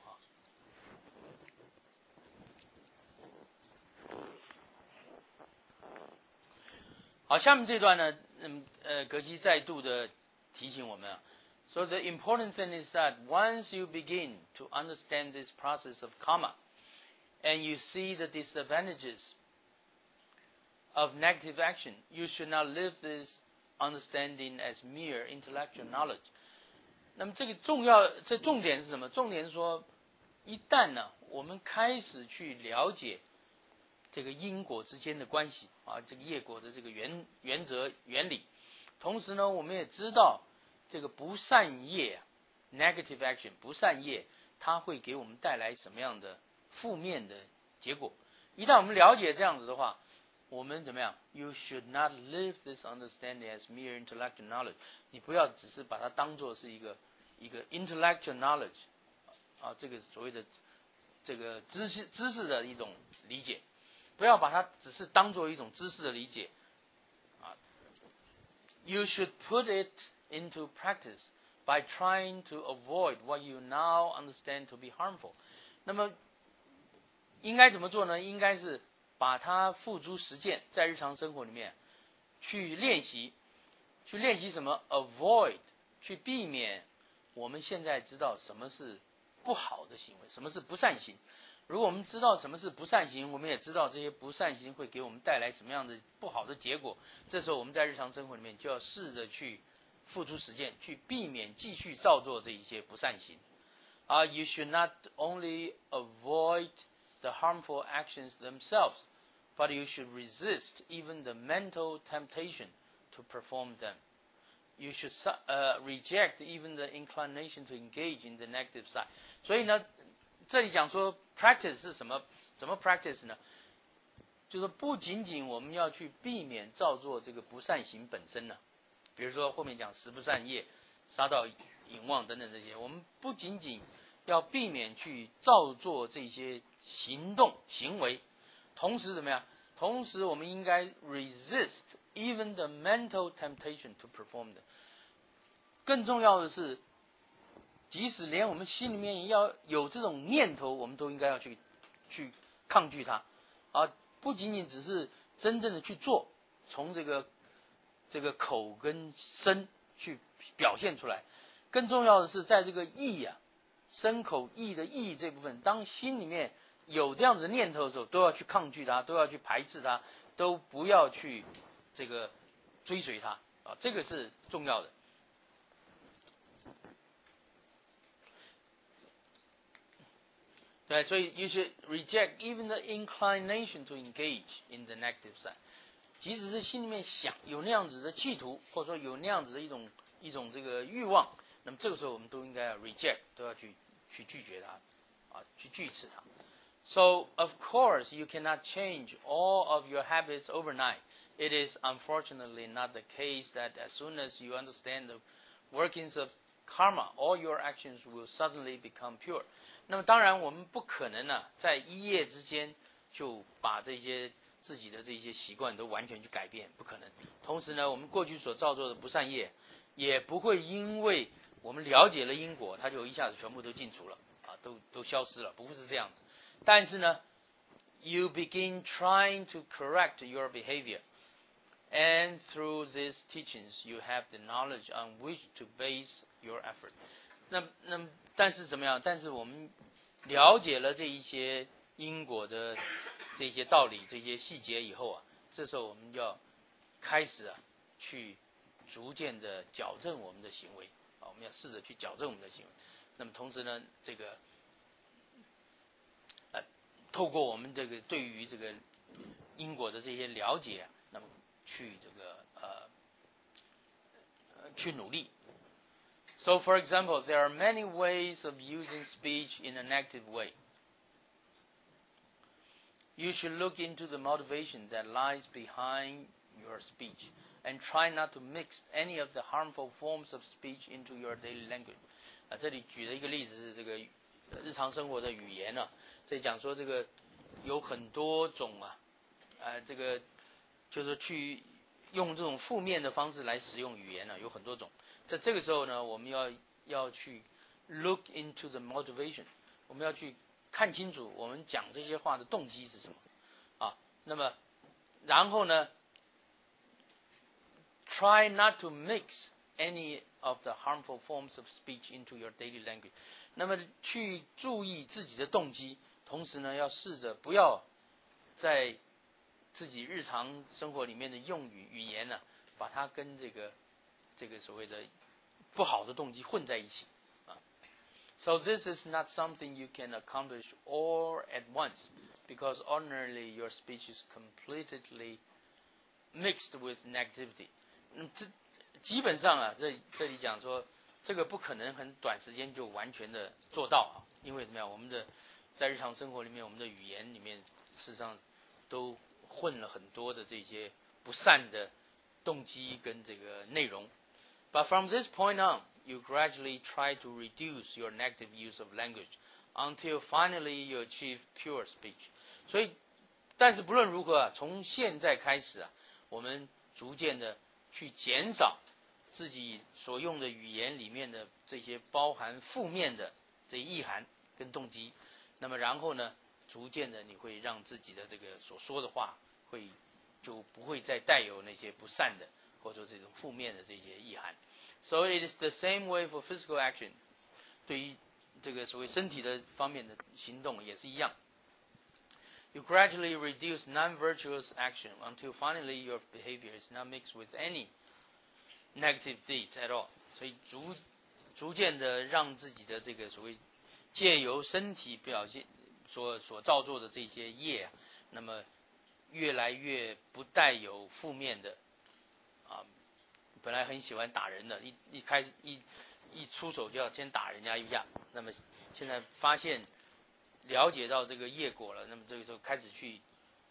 A: 好，下面这段呢，格西再度的提醒我们So the important thing is that once you begin to understand this process of karma, and you see the disadvantages of negative action, you should not live this understanding as mere intellectual knowledge. 那么这重点是什么？重点是说，一旦呢，我们开始去了解这个因果之间的关系这个业果的这个原则原理，同时呢，我们也知道这个不善业 negative action 不善业，它会给我们带来什么样的负面的结果。一旦我们了解这样子的话，我们怎么样 ？You should not live this understanding as mere intellectual knowledge。你不要只是把它当作是一个 intellectual knowledge 这个所谓的这个知识的一种理解，不要把它只是当作一种知识的理解You should put it into practice by trying to avoid what you now understand to be harmful. 那么应该怎么做呢？应该是把它付诸实践，在日常生活里面去练习什么 ？Avoid 去避免我们现在知道什么是不好的行为，什么是不善行。如果我们知道什么是不善行，我们也知道这些不善行会给我们带来什么样的不好的结果。这时候我们在日常生活里面就要试着去付诸实践，去避免继续造作这一些不善行。You should not only avoid the harmful actions themselves, but you should resist even the mental temptation to perform them. You should reject even the inclination to engage in the negative side. 所以呢，这里讲说 practice 是什么？怎么 practice 呢？ 就是不仅仅我们要去避免造作这个不善行本身呢，比如说后面讲十不善业、杀盗淫妄等等这些，我们不仅仅要避免去造作这些行动行为，同时怎么样？同时我们应该 resist even the mental temptation to perform them。更重要的是，即使连我们心里面要有这种念头，我们都应该要去抗拒它，不仅仅只是真正的去做，从这个口跟身去表现出来，更重要的是在这个意身口意的意这部分，当心里面有这样子的念头的时候，都要去抗拒它，都要去排斥它，都不要去这个追随它这个是重要的。对，所以 you should reject even the inclination to engage in the negative side。即使是心里面想有那样子的企图，或者说有那样子的一种这个欲望，那么这个时候我们都应该要 reject， 都要去拒绝它，去拒斥它。So of course you cannot change all of your habits overnight. It is unfortunately not the case that as soon as you understand the workings of karma, all your actions will suddenly become pure. 那么当然我们不可能在一夜之间就把这些自己的这些习惯都完全去改变，不可能。同时呢，我们过去所造作的不善业，也不会因为我们了解了因果，它就一下子全部都尽除了都消失了，不是这样子。但是呢 ，you begin trying to correct your behavior, and through these teachings, you have the knowledge on which to base your effort. 那但是怎么样？但是我们了解了这一些因果的这些道理、这些细节以后这时候我们要开始去逐渐的矫正我们的行为我们要试着去矫正我们的行为。那么同时呢，这个透过我们这个对于这个因果的这些了解那么去这个去努力。So, for example, there are many ways of using speech in a negative way. You should look into the motivation that lies behind your speech and try not to mix any of the harmful forms of speech into your daily language. 这里举的一个例子是这个日常生活的语言这里讲说这个有很多种这个就是去用这种负面的方式来使用语言有很多种。在这个时候呢，我们要去 look into the motivation， 我们要去看清楚我们讲这些话的动机是什么那么然后呢 try not to mix any of the harmful forms of speech into your daily language。 那么去注意自己的动机，同时呢要试着不要在自己日常生活里面的用语言把它跟这个所谓的不好的动机混在一起So this is not something you can accomplish all at once, because ordinarily your speech is completely mixed with negativity. 基本上这里讲说这个不可能很短时间就完全的做到因为怎么样，我们的在日常生活里面，我们的语言里面事实上都混了很多的这些不善的动机跟这个内容。But from this point on, you gradually try to reduce your negative use of language until finally you achieve pure speech. 所以，但是不论如何从现在开始我们逐渐的去减少自己所用的语言里面的这些包含负面的这些意涵跟动机。那么然后呢，逐渐的你会让自己的这个所说的话就不会再带有那些不善的或者这种负面的这些意涵。So it is the same way for physical action. 对于这个所谓身体的方面的行动也是一样。You gradually reduce non-virtuous action until finally your behavior is not mixed with any negative deeds at all. 所以逐渐的让自己的这个所谓借由身体表现所造作的这些业那么越来越不带有负面的本来很喜欢打人的，一开始一出手就要先打人家一下，那么现在发现了解到这个业果了，那么这个时候开始去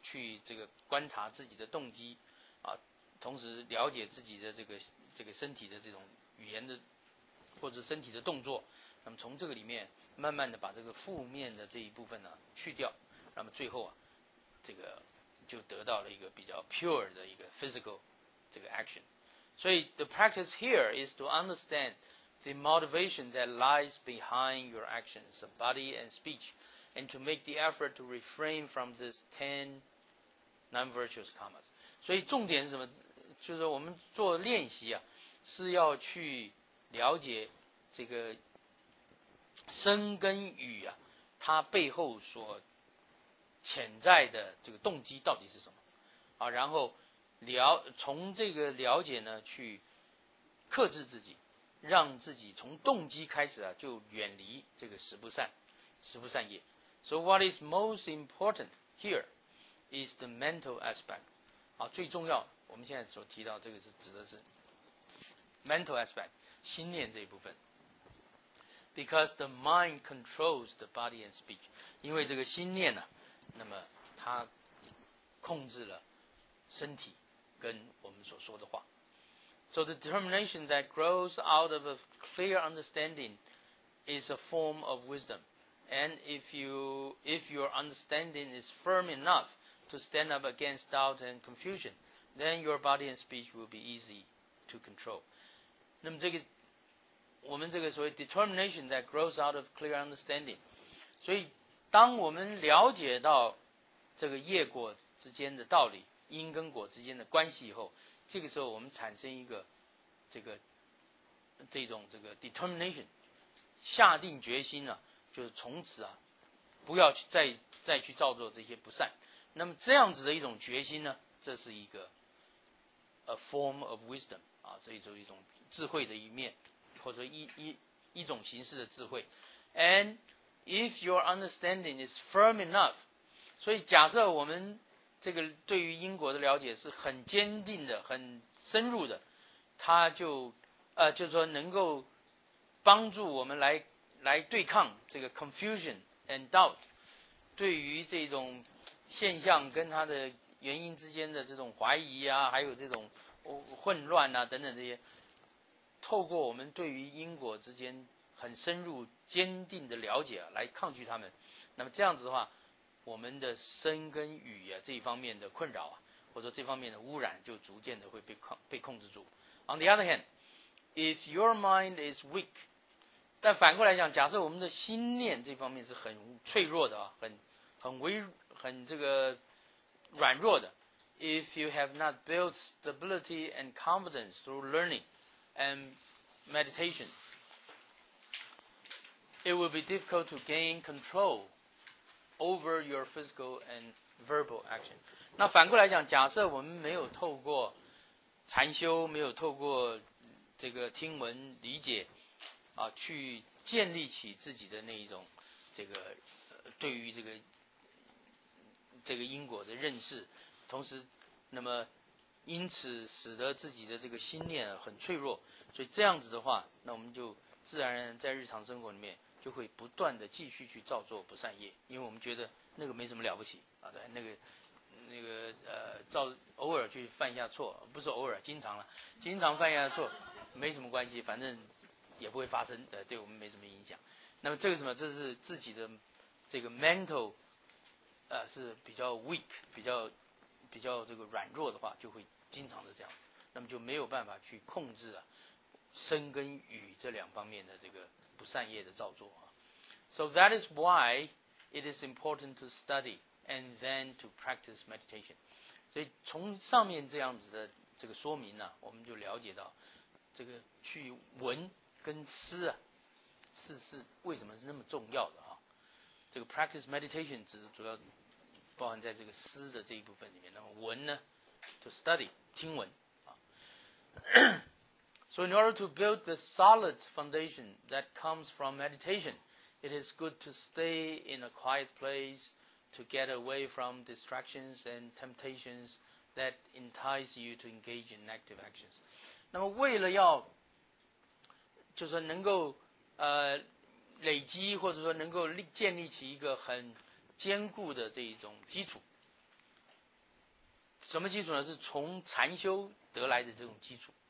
A: 去这个观察自己的动机啊，同时了解自己的这个身体的这种语言的或者身体的动作，那么从这个里面慢慢的把这个负面的这一部分呢去掉，那么最后啊，这个就得到了一个比较 pure 的一个 physical 这个 action。所以 the practice here is to understand the motivation that lies behind your actions of body and speech, and to make the effort to refrain from these 10 non-virtuous karmas. 所以重点是什么？就是说我们做练习啊，是要去了解这个身跟语啊，它背后所潜在的这个动机到底是什么啊？然后从这个了解呢，去克制自己，让自己从动机开始啊，就远离这个十不善业。So what is most important here is the mental aspect. 啊，最重要，我们现在所提到这个是指的是 mental aspect 心念这一部分。Because the mind controls the body and speech. 因为这个心念呢，那么它控制了身体跟我们所说的话。So the determination that grows out of a clear understanding is a form of wisdom. And if your understanding is firm enough to stand up against doubt and confusion, then your body and speech will be easy to control. 那么我们这个所谓 determination that grows out of clear understanding， 所以当我们了解到这个业果之间的道理，因跟果之间的关系以后，这个时候我们产生一个这种determination， 下定决心啊，就是从此啊不要去再去造作这些不善。那么这样子的一种决心呢，这是一个 a form of wisdom 啊，这就是一种智慧的一面，或者一种形式的智慧。And if your understanding is firm enough， 所以假设我们这个对于因果的了解是很坚定的、很深入的，它就是说能够帮助我们来对抗这个 confusion and doubt， 对于这种现象跟它的原因之间的这种怀疑啊，还有这种混乱啊等等这些，透过我们对于因果之间很深入坚定的了解啊，来抗拒他们。那么这样子的话，我们的身跟语啊这一方面的困扰啊，或者这方面的污染就逐渐的会被控制住。On the other hand, if your mind is weak， 但反过来讲，假设我们的心念这方面是很脆弱的啊，很这个软弱的。If you have not built stability and confidence through learning and meditation, it will be difficult to gain control over your physical and verbal action. 那反过来讲，假设我们没有透过禅修，没有透过这个听闻理解啊，去建立起自己的那一种对于这个因果的认识，同时那么因此使得自己的这个心念很脆弱，所以这样子的话，那我们就自然而然在日常生活里面就会不断的继续去造作不善业，因为我们觉得那个没什么了不起啊，对，偶尔去犯一下错，不是偶尔，经常犯一下错，没什么关系，反正也不会发生，对我们没什么影响。那么这个什么，这是自己的这个 mental 是比较 weak， 比较这个软弱的话，就会经常的这样，那么就没有办法去控制身跟语这两方面的这个不善业的造作啊。So that is why it is important to study and then to practice meditation. 所以从上面这样子的这个说明呢，我们就了解到这个去闻跟思啊，是为什么是那么重要的啊？这个 practice meditation 主要包含在这个思的这一部分里面。那么闻呢 ，to study 听闻啊。So in order to build the solid foundation that comes from meditation, it is good to stay in a quiet place, to get away from distractions and temptations that entice you to engage in active actions. 那么为了要就是说能够累积或者说能够建立起一个很坚固的这一种基础什么基础呢？是从禅修得来的这种基础。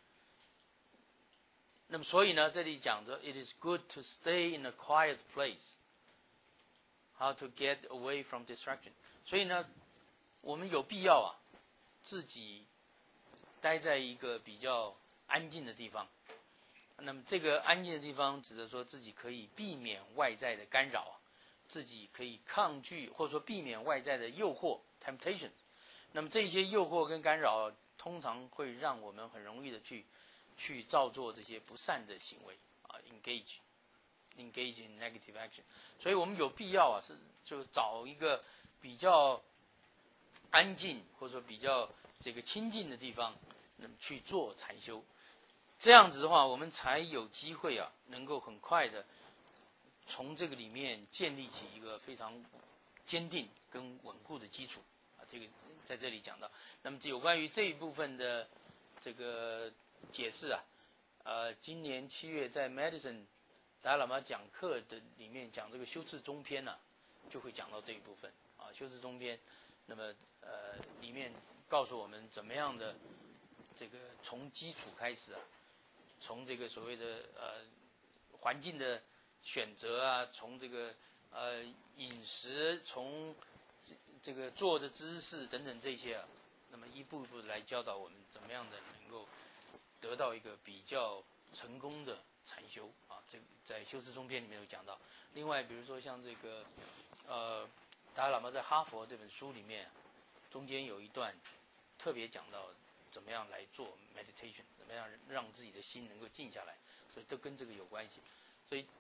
A: 那么所以呢，这里讲着 ，it is good to stay in a quiet place。How to get away from distraction？ 所以呢，我们有必要自己待在一个比较安静的地方。那么这个安静的地方，指的说自己可以避免外在的干扰，自己可以抗拒或者说避免外在的诱惑 （temptation）。那么这些诱惑跟干扰，通常会让我们很容易的去造作这些不善的行为engage in negative action。所以我们有必要就找一个比较安静或者说比较这个清静的地方，那么去做禅修。这样子的话，我们才有机会能够很快的从这个里面建立起一个非常坚定跟稳固的基础。这个在这里讲到。那么有关于这一部分的这个解释今年7月在 Madison 达赖喇嘛讲课的里面讲这个修持中篇就会讲到这一部分修持中篇。那么里面告诉我们怎么样的这个从基础开始从这个所谓的环境的选择从这个饮食，从这个坐的姿势等等这些那么一步一步来教导我们怎么样的能够得到一个比较成功的禅修这个在修持中篇里面有讲到。另外比如说像这个达赖喇嘛在哈佛这本书里面中间有一段特别讲到怎么样来做 meditation， 怎么样让自己的心能够静下来，所以都跟这个有关系。所以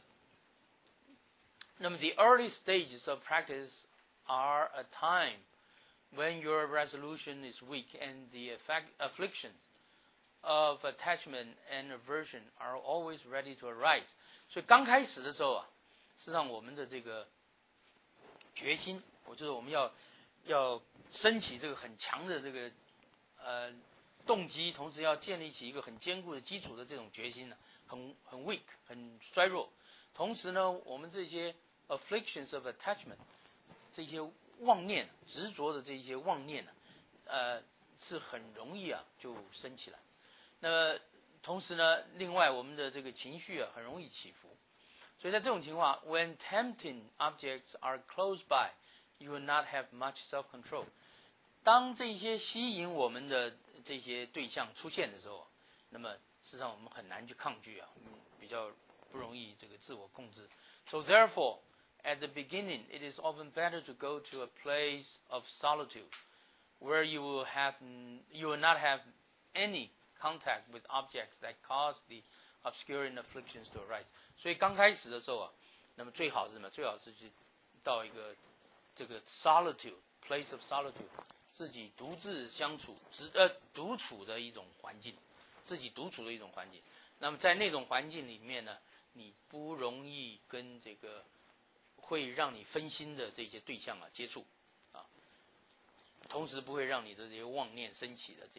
A: 那么 the early stages of practice are a time when your resolution is weak and the afflictions of attachment and aversion are always ready to arise。 所以刚开始的时候实际上我们的这个决心，我觉得我们要升起这个很强的这个动机，同时要建立起一个很坚固的基础的这种决心很 weak， 很衰弱。同时呢，我们这些 afflictions of attachment， 这些妄念执着的这些妄念是很容易就升起来。那么同时呢，另外我们的这个情绪很容易起伏。所以在这种情况 ，when tempting objects are close by, you will not have much self-control。当这些吸引我们的这些对象出现的时候，那么事实上我们很难去抗拒比较不容易这个自我控制。So therefore, at the beginning, it is often better to go to a place of solitude, where you will not have any contact with objects that cause the obscuring afflictions to arise。 所以刚开始的时候那么最好是什么？最好是去到一个这个 solitude place of solitude， 自己独自相处独处的一种环境，自己独处的一种环境。那么在那种环境里面呢，你不容易跟这个会让你分心的这些对象接触同时不会让你的这些妄念升起的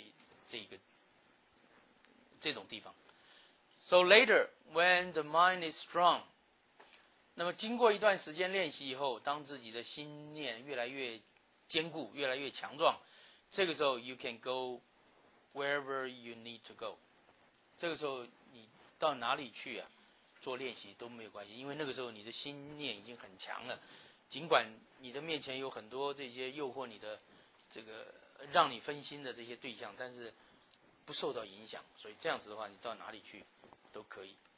A: 这种地方。So later, when the mind is strong， 那么经过一段时间练习以后，当自己的心念越来越坚固，越来越强壮，这个时候 you can go wherever you need to go。 这个时候你到哪里去做练习都没有关系，因为那个时候你的心念已经很强了，尽管你的面前有很多这些诱惑你的这个让你分心的这些对象，但是不受到影响，所以这样子的话，你到哪里去都可以。